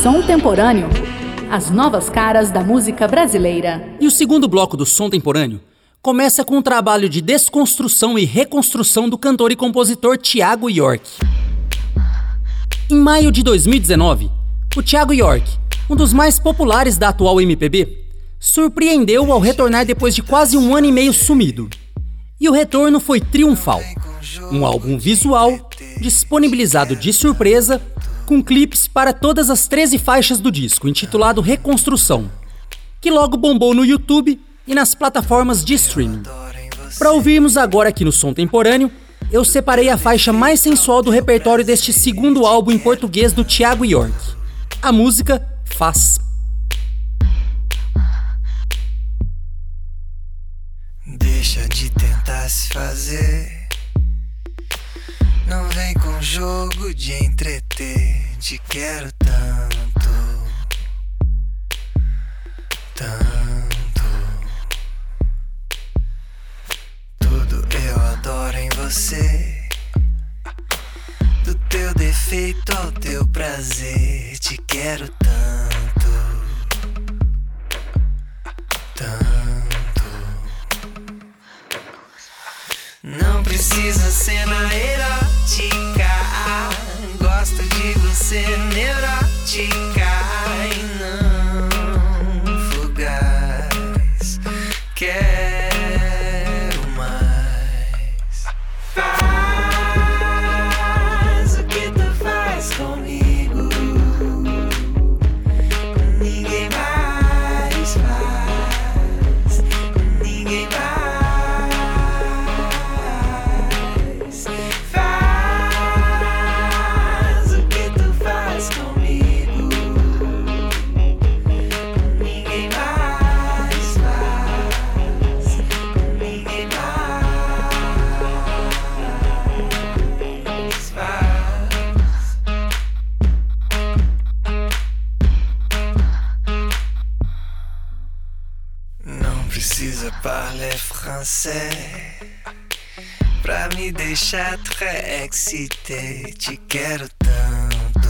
Som Temporâneo, as novas caras da música brasileira. E o segundo bloco do Som Temporâneo começa com um trabalho de desconstrução e reconstrução do cantor e compositor Thiago York. Em maio de 2019, o Thiago York, um dos mais populares da atual MPB, surpreendeu ao retornar depois de quase 1 ano e meio sumido. E o retorno foi triunfal. Um álbum visual, disponibilizado de surpresa, com clipes para todas as 13 faixas do disco, intitulado Reconstrução, que logo bombou no YouTube e nas plataformas de streaming. Para ouvirmos agora aqui no Som Temporâneo, eu separei a faixa mais sensual do repertório deste segundo álbum em português do Thiago York. A música Faz. Deixa de tentar se fazer. Não vem com jogo de entreter. Te quero tanto, tanto. Tudo eu adoro em você. Do teu defeito ao teu prazer. Te quero tanto, tanto. Não precisa cena erótica. Gosto de você neurótica e não fugaz. Quero mais. Faz o que tu faz comigo. Ninguém mais faz. Ninguém mais. Parler français pra me deixar très excité. Te quero tanto,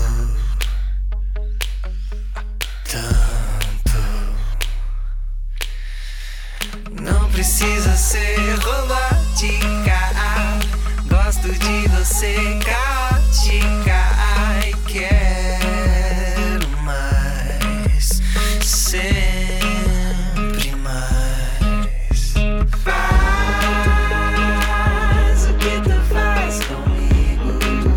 tanto. Não precisa ser romântica. Gosto de você caótica. Ai, quero mais. Sempre mais. Faz o que tu faz comigo.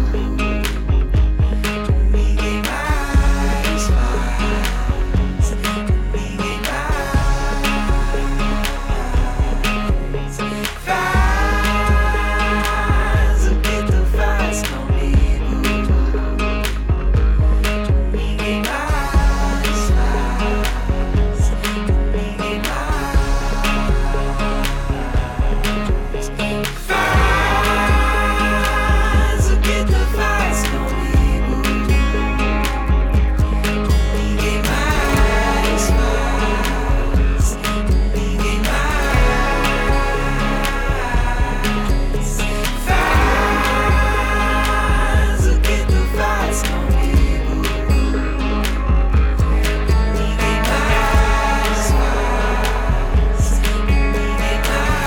Ninguém mais faz. Ninguém mais. Faz o que tu faz comigo. Ninguém mais faz. Ninguém mais. Faz o que tu faz comigo. Ninguém mais faz. Ninguém mais. Faz o que tu faz comigo. Ninguém mais faz. Ninguém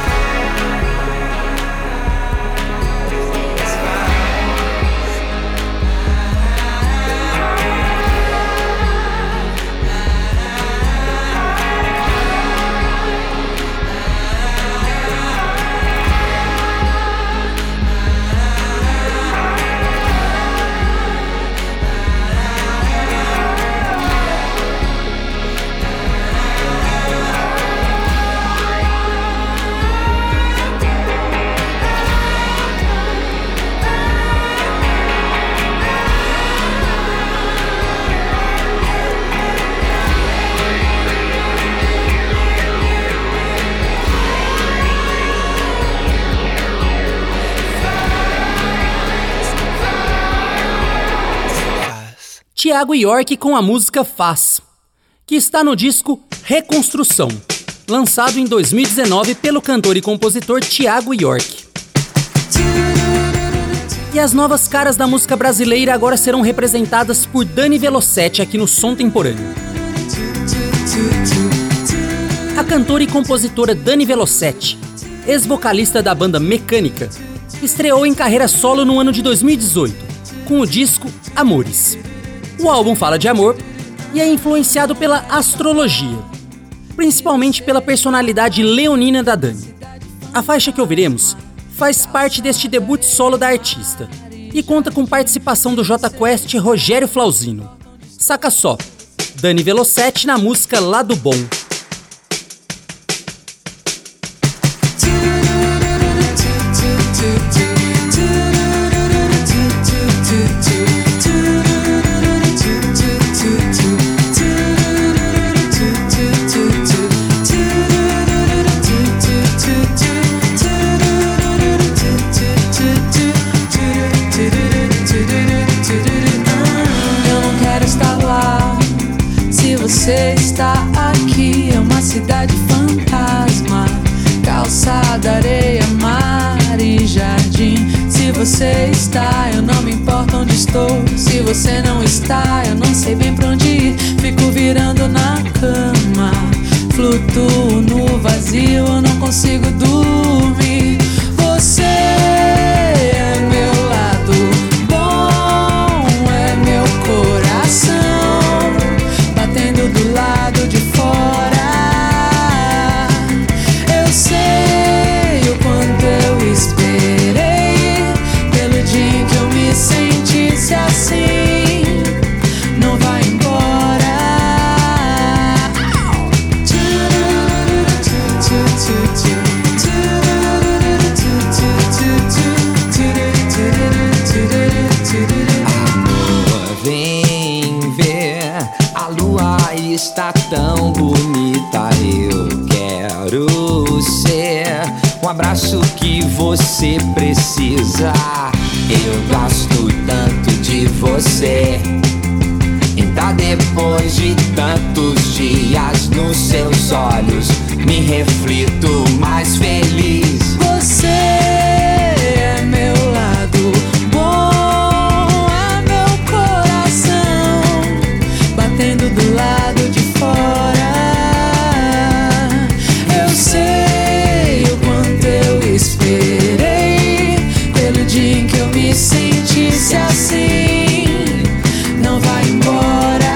Thiago York com a música Faz, que está no disco Reconstrução, lançado em 2019 pelo cantor e compositor Thiago York. E as novas caras da música brasileira agora serão representadas por Dani Velosetti aqui no Som Temporâneo. A cantora e compositora Dani Velosetti, ex-vocalista da banda Mecânica, estreou em carreira solo no ano de 2018, com o disco Amores. O álbum fala de amor e é influenciado pela astrologia, principalmente pela personalidade leonina da Dani. A faixa que ouviremos faz parte deste debut solo da artista e conta com participação do Jota Quest e Rogério Flauzino. Saca só, Dani Velosetti na música Lado Bom. Você está aqui, é uma cidade fantasma, calçada, areia, mar e jardim. Se você está, eu não me importo onde estou. Se você não está, eu não sei bem pra onde ir. Fico virando na cama, flutuo no vazio, eu não consigo dormir. Você é meu lado bom, é meu coração batendo do lado de fora. Eu sei o quanto eu esperei pelo dia em que eu me sentisse assim. Não vai embora. Amor, vem ver, a lua está tão bonita. Eu quero ser um abraço que você precisa. Eu gosto tanto de você. Ainda depois de tantos dias nos seus olhos, me reflito mais feliz. Você é meu lado bom, é meu coração batendo do lado de fora. Eu sei o quanto eu esperei pelo dia em que eu me sentisse assim. Não vai embora.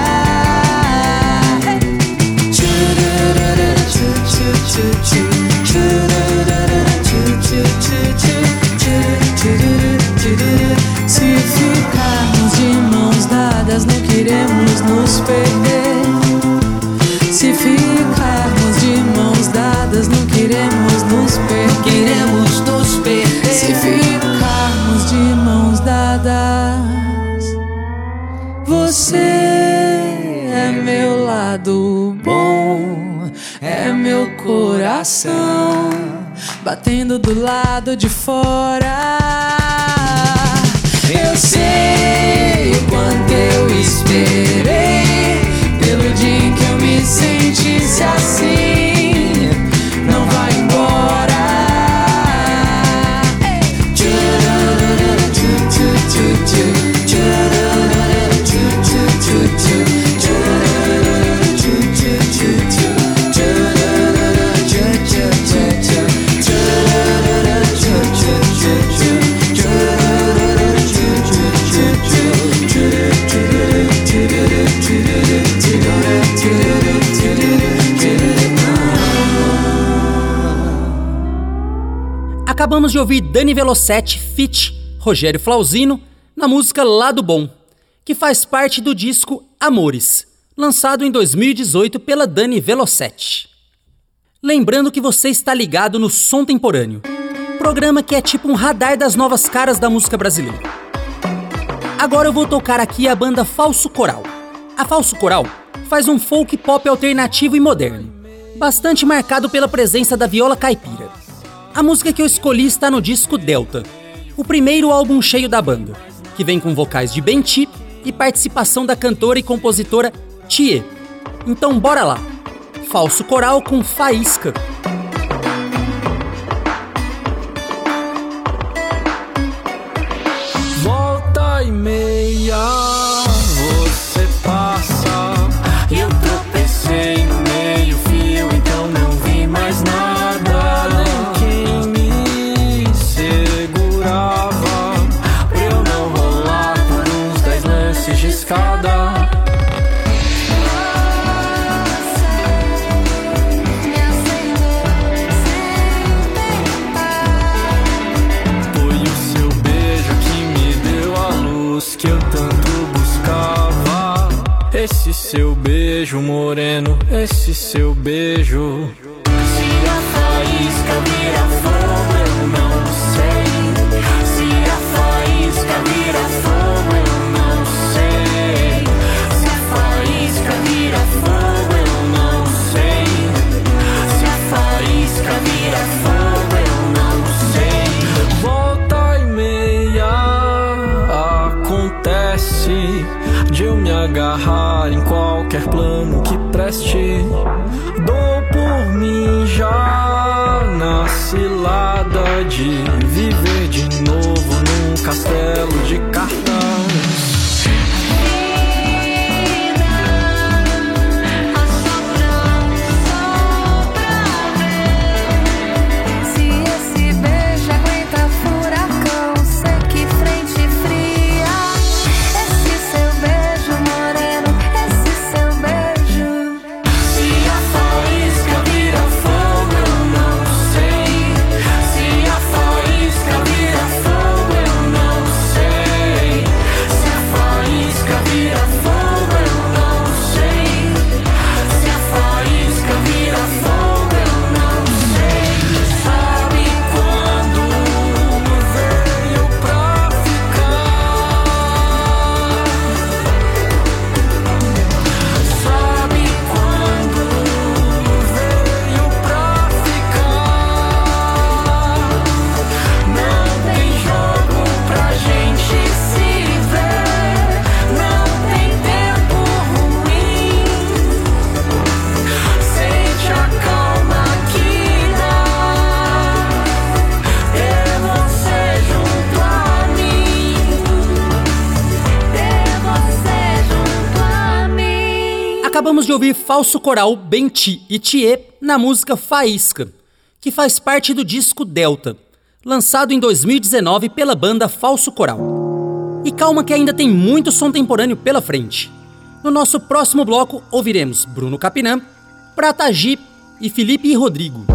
Se ficarmos de mãos dadas, não queremos nos perder. Se ficarmos de mãos dadas, não queremos nos perder. Queremos nos perder. Se ficarmos de mãos dadas, você é meu lado bom, é meu coração batendo do lado de fora. Eu sei o quanto eu esperei pelo dia em que eu me sentisse assim. Não vai embora. Acabamos de ouvir Dani Velosetti feat. Rogério Flauzino na música Lado Bom, que faz parte do disco Amores, lançado em 2018 pela Dani Velosetti. Lembrando que você está ligado no Som Temporâneo, programa que é tipo um radar das novas caras da música brasileira. Agora eu vou tocar aqui a banda Falso Coral. A Falso Coral faz um folk pop alternativo e moderno, bastante marcado pela presença da viola caipira. A música que eu escolhi está no disco Delta, o primeiro álbum cheio da banda, que vem com vocais de Benti e participação da cantora e compositora Thier. Então bora lá, Falso Coral com Faísca. que eu tanto buscava. Esse seu beijo moreno, esse seu beijo. Se a faísca vira fogo, eu não sei. Se a faísca vira fogo, eu não sei. Se a faísca vira fogo, eu não sei. Se a faísca vira fogo, eu não sei. Volta e meia acontece de eu me agarrar em qualquer plano que preste. Dou por mim já na cilada de viver de novo num castelo de cartões. Acabamos de ouvir Falso Coral, Benti e Thier na música Faísca, que faz parte do disco Delta, lançado em 2019 pela banda Falso Coral. E calma que ainda tem muito som temporâneo pela frente. No nosso próximo bloco ouviremos Bruno Capinã, Prata G e Felipe e Rodrigo.